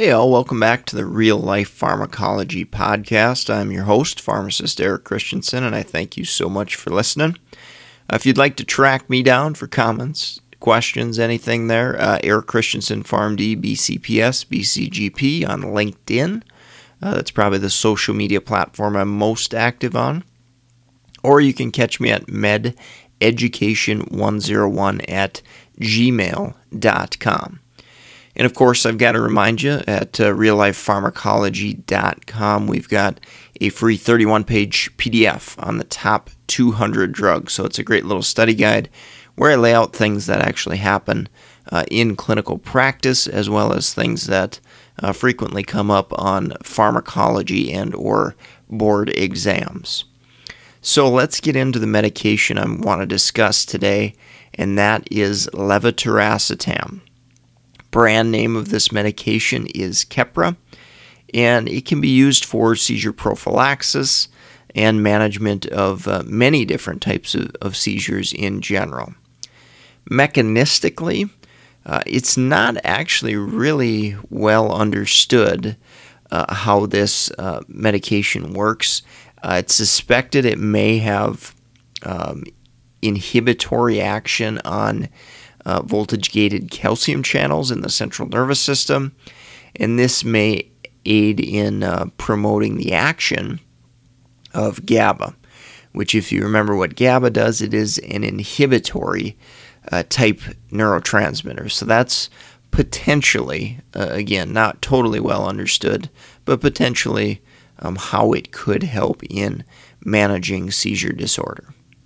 Hey all, welcome back to the Real Life Pharmacology Podcast. I'm your host, pharmacist Eric Christensen, and I thank you so much for listening. If you'd like to track me down for comments, questions, anything there, Eric Christensen, PharmD, BCPS, BCGP on LinkedIn. That's probably the social media platform I'm most active on. Or you can catch me at mededucation101 at gmail.com. And of course, I've got to remind you at reallifepharmacology.com, we've got a free 31-page PDF on the top 200 drugs. So it's a great little study guide where I lay out things that actually happen in clinical practice, as well as things that frequently come up on pharmacology and or board exams. So let's get into the medication I want to discuss today, and that is levetiracetam. Brand name of this medication is Keppra, and it can be used for seizure prophylaxis and management of many different types of seizures in general. Mechanistically, it's not actually really well understood how this medication works. It's suspected it may have inhibitory action on voltage-gated calcium channels in the central nervous system, and this may aid in promoting the action of GABA, which, if you remember what GABA does, it is an inhibitory type neurotransmitter. So that's potentially, again, not totally well understood, but potentially how it could help in managing seizure disorder.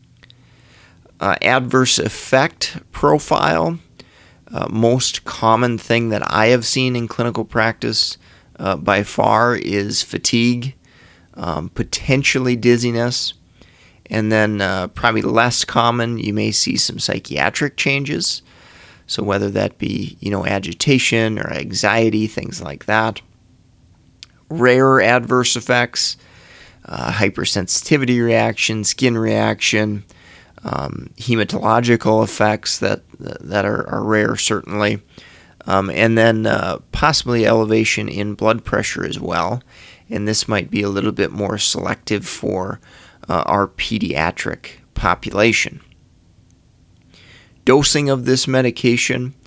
Adverse effect profile, most common thing that I have seen in clinical practice by far is fatigue, potentially dizziness, and then probably less common, you may see some psychiatric changes. So whether that be, agitation or anxiety, things like that. Rare adverse effects, hypersensitivity reaction, skin reaction, hematological effects that are rare, certainly, and then possibly elevation in blood pressure as well, and this might be a little bit more selective for our pediatric population. Dosing of this medication,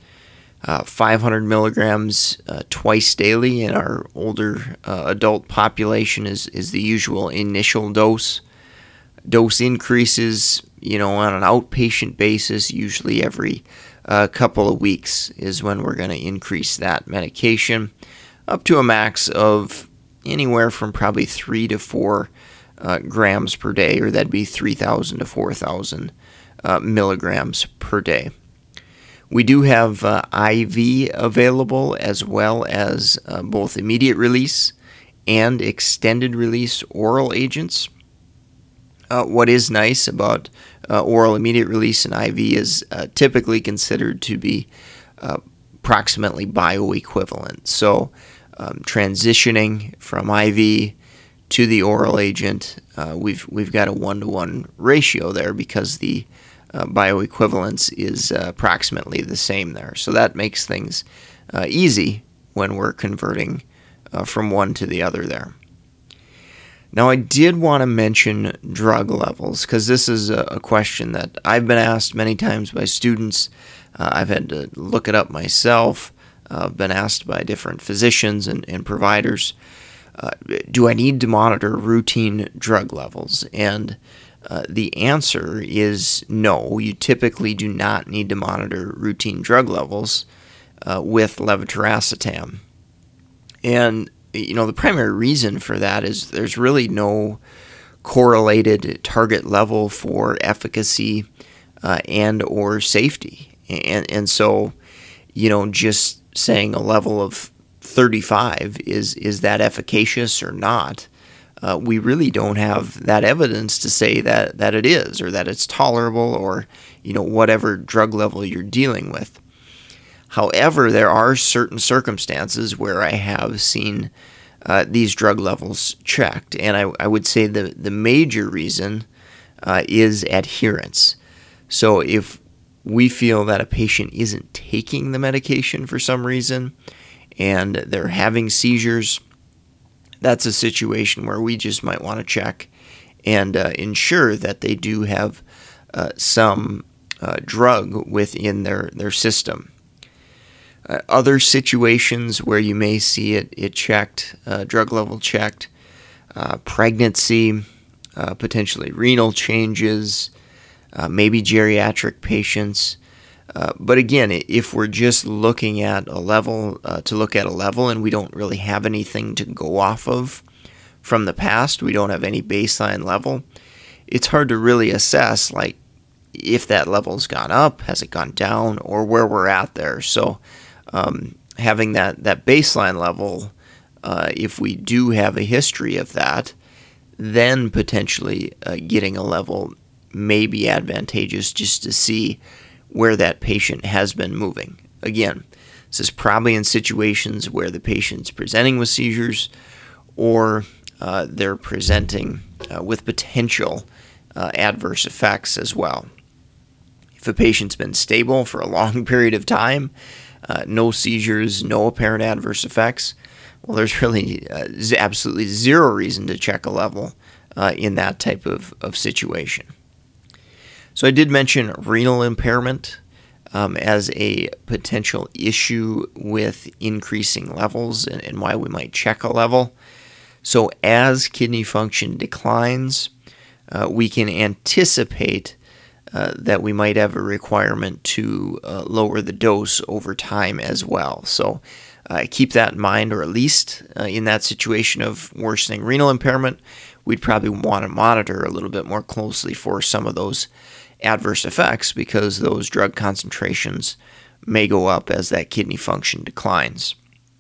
500 milligrams twice daily in our older adult population is the usual initial dose. Dose increases, on an outpatient basis, usually every couple of weeks is when we're going to increase that medication up to a max of anywhere from probably 3 to 4 grams per day, or that'd be 3,000 to 4,000 milligrams per day. We do have IV available, as well as both immediate release and extended release oral agents. What is nice about oral immediate release and IV is typically considered to be approximately bioequivalent. So transitioning from IV to the oral agent, we've got a 1-to-1 ratio there because the bioequivalence is approximately the same there. So that makes things easy when we're converting from one to the other there. Now, I did want to mention drug levels, because this is a question that I've been asked many times by students. I've had to look it up myself. I've been asked by different physicians and providers, do I need to monitor routine drug levels? And the answer is no. You typically do not need to monitor routine drug levels with levetiracetam. And the primary reason for that is there's really no correlated target level for efficacy and or safety. And so, just saying a level of 35 is that efficacious or not, we really don't have that evidence to say that it is, or that it's tolerable, or, whatever drug level you're dealing with. However, there are certain circumstances where I have seen these drug levels checked, and I would say the major reason is adherence. So if we feel that a patient isn't taking the medication for some reason, and they're having seizures, that's a situation where we just might want to check and ensure that they do have some drug within their system. Other situations where you may see it checked, drug level checked, pregnancy, potentially renal changes, maybe geriatric patients. But again, if we're just looking at a level, and we don't really have anything to go off of from the past, we don't have any baseline level, it's hard to really assess, like, if that level's gone up, has it gone down, or where we're at there. So having that baseline level, if we do have a history of that, then potentially getting a level may be advantageous just to see where that patient has been moving. Again, this is probably in situations where the patient's presenting with seizures, or they're presenting with potential adverse effects as well. If a patient's been stable for a long period of time, no seizures, no apparent adverse effects, well, there's really absolutely zero reason to check a level in that type of situation. So I did mention renal impairment as a potential issue with increasing levels and why we might check a level. So as kidney function declines, we can anticipate that we might have a requirement to lower the dose over time as well. So keep that in mind, or at least in that situation of worsening renal impairment, we'd probably want to monitor a little bit more closely for some of those adverse effects, because those drug concentrations may go up as that kidney function declines.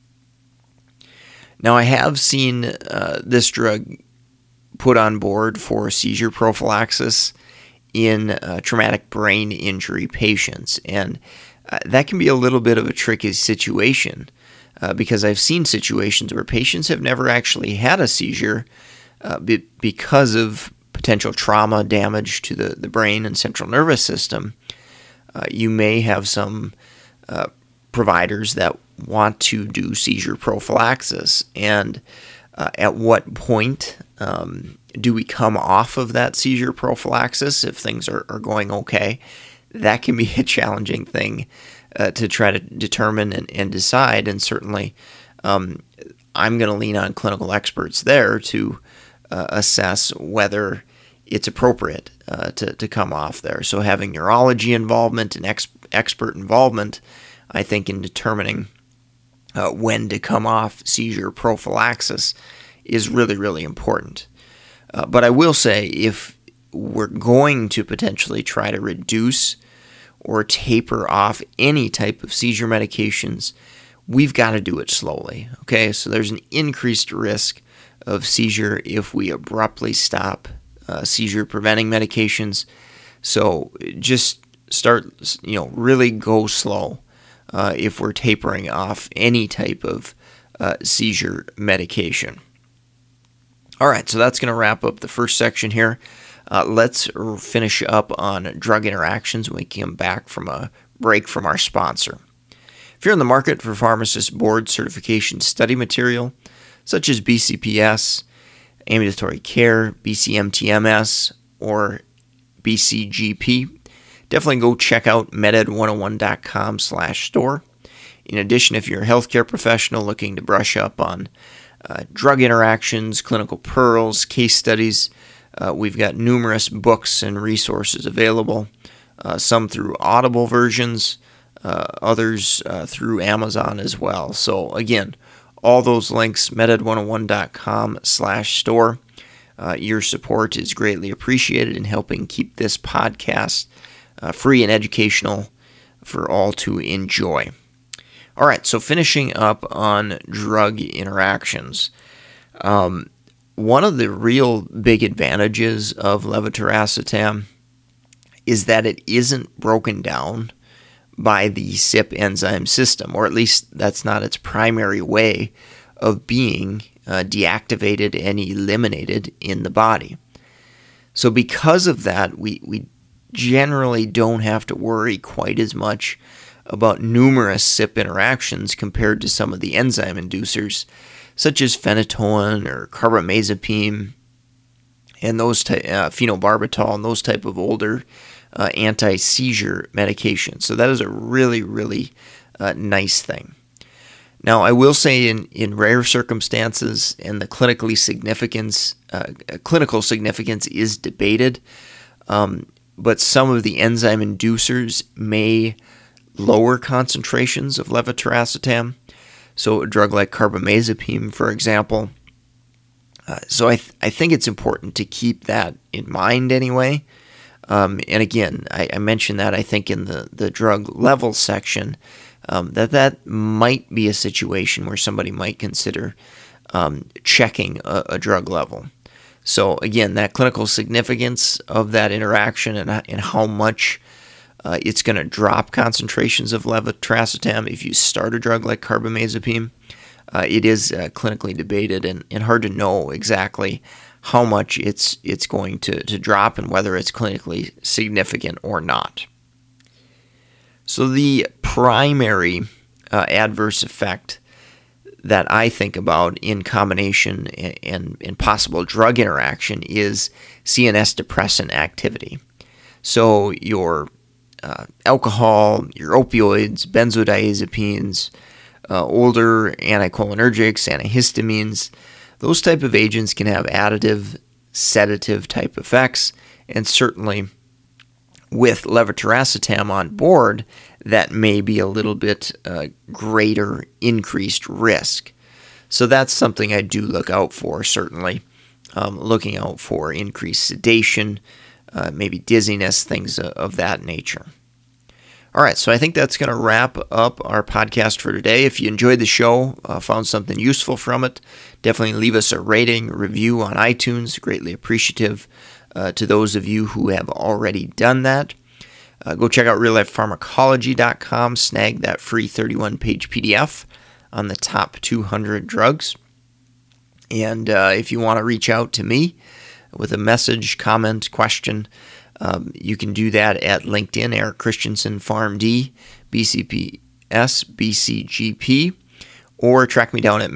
Now, I have seen this drug put on board for seizure prophylaxis in traumatic brain injury patients, and that can be a little bit of a tricky situation because I've seen situations where patients have never actually had a seizure because of potential trauma damage to the brain and central nervous system. You may have some providers that want to do seizure prophylaxis, and at what point do we come off of that seizure prophylaxis if things are going okay? That can be a challenging thing to try to determine and decide, and certainly I'm going to lean on clinical experts there to assess whether it's appropriate to come off there. So having neurology involvement and expert involvement, I think, in determining when to come off seizure prophylaxis is really, really important. But I will say, if we're going to potentially try to reduce or taper off any type of seizure medications, we've got to do it slowly. Okay, so there's an increased risk of seizure if we abruptly stop seizure preventing medications. So just start, really go slow if we're tapering off any type of seizure medication. All right, so that's going to wrap up the first section here. Let's finish up on drug interactions when we come back from a break from our sponsor. If you're in the market for pharmacist board certification study material, such as BCPS, ambulatory care, BCMTMS, or BCGP, definitely go check out meded101.com/store. In addition, if you're a healthcare professional looking to brush up on drug interactions, clinical pearls, case studies, we've got numerous books and resources available, some through Audible versions, others through Amazon as well. So again, all those links, meded101.com/store. Your support is greatly appreciated in helping keep this podcast free and educational for all to enjoy. All right, so finishing up on drug interactions. One of the real big advantages of levetiracetam is that it isn't broken down by the CYP enzyme system, or at least that's not its primary way of being deactivated and eliminated in the body. So because of that, we generally don't have to worry quite as much about numerous CYP interactions compared to some of the enzyme inducers, such as phenytoin or carbamazepine, and those phenobarbital and those type of older anti-seizure medications. So that is a really, really nice thing. Now, I will say in rare circumstances, and the clinical significance is debated, but some of the enzyme inducers may lower concentrations of levetiracetam. So a drug like carbamazepine, for example. So I think it's important to keep that in mind anyway. And again, I mentioned that I think in the drug level section, that might be a situation where somebody might consider checking a drug level. So again, that clinical significance of that interaction and how much it's going to drop concentrations of levetiracetam if you start a drug like carbamazepine, it is clinically debated and hard to know exactly how much it's going to drop and whether it's clinically significant or not. So the primary adverse effect that I think about in combination and possible drug interaction is CNS depressant activity. So your alcohol, your opioids, benzodiazepines, older anticholinergics, antihistamines, those type of agents can have additive, sedative type effects, and certainly with levetiracetam on board, that may be a little bit greater increased risk. So that's something I do look out for, certainly. Looking out for increased sedation, maybe dizziness, things of that nature. All right, so I think that's going to wrap up our podcast for today. If you enjoyed the show, found something useful from it, definitely leave us a rating, review on iTunes. Greatly appreciative to those of you who have already done that. Go check out reallifepharmacology.com, snag that free 31-page PDF on the top 200 drugs. And if you want to reach out to me with a message, comment, question, you can do that at LinkedIn, Eric Christensen, PharmD, BCPS, BCGP, or track me down at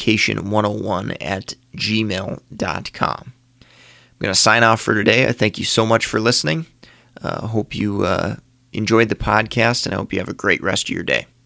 mededucation101@gmail.com. I'm going to sign off for today. I thank you so much for listening. I hope you enjoyed the podcast, and I hope you have a great rest of your day.